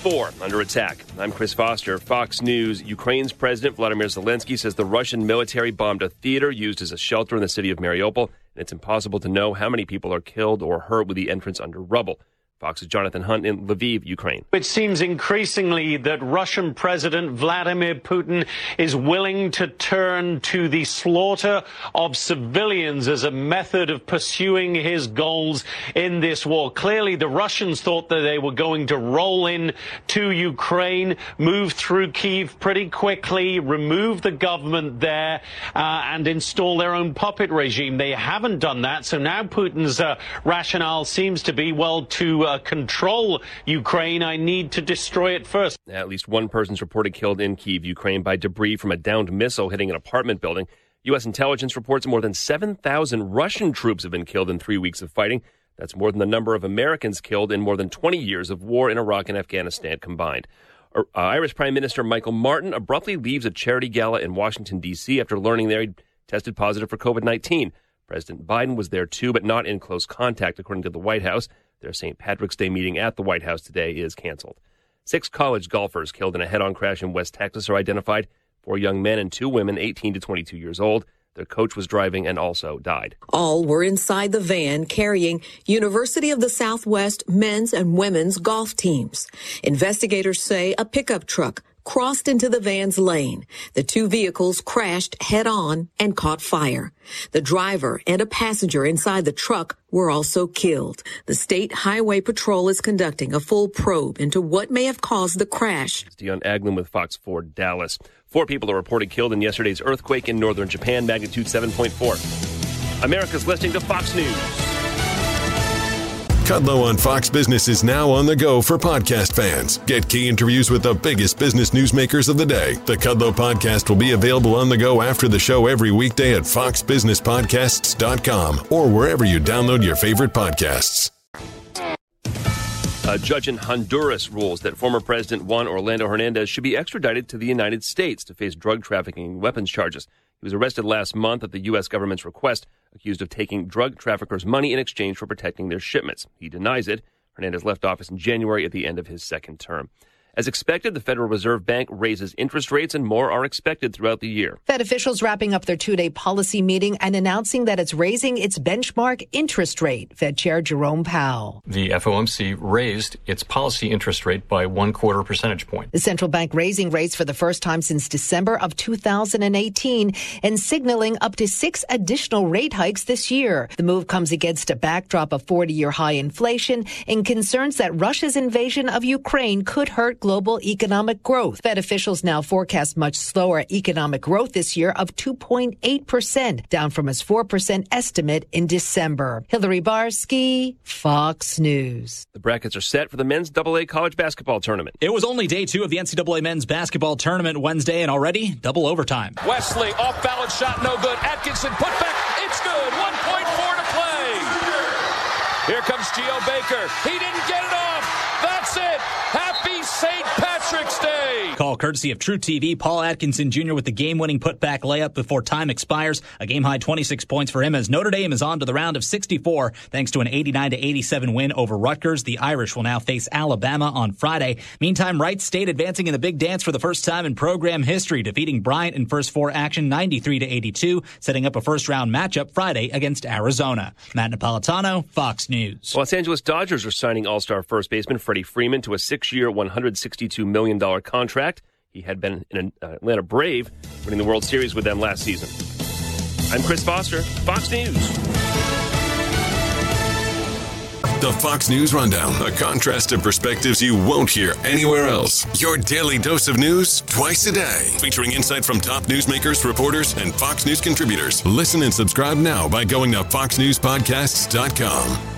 4 under attack. I'm Chris Foster, Fox News. Ukraine's President Vladimir Zelensky says the Russian military bombed a theater used as a shelter in the city of Mariupol, and it's impossible to know how many people are killed or hurt with the entrance under rubble. Fox's Jonathan Hunt in Lviv, Ukraine. It seems increasingly that Russian President Vladimir Putin is willing to turn to the slaughter of civilians as a method of pursuing his goals in this war. Clearly, the Russians thought that they were going to roll in to Ukraine, move through Kyiv pretty quickly, remove the government there, and install their own puppet regime. They haven't done that, so now Putin's rationale seems to be, well, to control Ukraine, I need to destroy it first. At least one person's reported killed in Kyiv, Ukraine, by debris from a downed missile hitting an apartment building. U.S. intelligence reports more than 7,000 Russian troops have been killed in 3 weeks of fighting. That's more than the number of Americans killed in more than 20 years of war in Iraq and Afghanistan combined. Irish Prime Minister Michael Martin abruptly leaves a charity gala in Washington, D.C. after learning there he'd tested positive for COVID-19. President Biden was there too, but not in close contact, according to the White House. Their St. Patrick's Day meeting at the White House today is canceled. 6 college golfers killed in a head-on crash in West Texas are identified. 4 young men and 2 women, 18 to 22 years old. Their coach was driving and also died. All were inside the van carrying University of the Southwest men's and women's golf teams. Investigators say a pickup truck crossed into the van's lane. The 2 vehicles crashed head-on and caught fire. The driver and a passenger inside the truck were also killed. The State Highway Patrol is conducting a full probe into what may have caused the crash. It's Dion Aglin with Fox 4 Dallas. 4 people are reported killed in yesterday's earthquake in northern Japan, magnitude 7.4. America's listening to Fox News. Kudlow on Fox Business is now on the go for podcast fans. Get key interviews with the biggest business newsmakers of the day. The Kudlow podcast will be available on the go after the show every weekday at foxbusinesspodcasts.com or wherever you download your favorite podcasts. A judge in Honduras rules that former President Juan Orlando Hernandez should be extradited to the United States to face drug trafficking and weapons charges. He was arrested last month at the U.S. government's request, accused of taking drug traffickers' money in exchange for protecting their shipments. He denies it. Hernandez left office in January at the end of his second term. As expected, the Federal Reserve Bank raises interest rates and more are expected throughout the year. Fed officials wrapping up their 2-day policy meeting and announcing that it's raising its benchmark interest rate. Fed Chair Jerome Powell. The FOMC raised its policy interest rate by 1/4 percentage point. The central bank raising rates for the first time since December of 2018 and signaling up to 6 additional rate hikes this year. The move comes against a backdrop of 40-year high inflation and concerns that Russia's invasion of Ukraine could hurt global economic growth. Fed officials now forecast much slower economic growth this year of 2.8%, down from its 4% estimate in December. Hillary Barsky, Fox News. The brackets are set for the men's AA college basketball tournament. It was only day 2 of the NCAA men's basketball tournament Wednesday, and already double overtime. Wesley, off-balance shot, no good. Atkinson, put back, it's good. 1.4 to play. Here comes Geo Baker. He didn't get it off. That's it. Happy St. Patrick's Day. Call courtesy of True TV. Paul Atkinson Jr. with the game-winning putback layup before time expires. A game-high 26 points for him as Notre Dame is on to the round of 64 thanks to an 89-87 win over Rutgers. The Irish will now face Alabama on Friday. Meantime, Wright State advancing in the big dance for the first time in program history, defeating Bryant in first 4 action 93-82, setting up a first-round matchup Friday against Arizona. Matt Napolitano, Fox News. Los Angeles Dodgers are signing all-star first baseman Freddie Freeman to a 6-year, $162 million contract. He had been an Atlanta Brave, winning the World Series with them last season. I'm Chris Foster, Fox News. The Fox News Rundown, a contrast of perspectives you won't hear anywhere else. Your daily dose of news twice a day, featuring insight from top newsmakers, reporters, and Fox News contributors. Listen and subscribe now by going to foxnewspodcasts.com.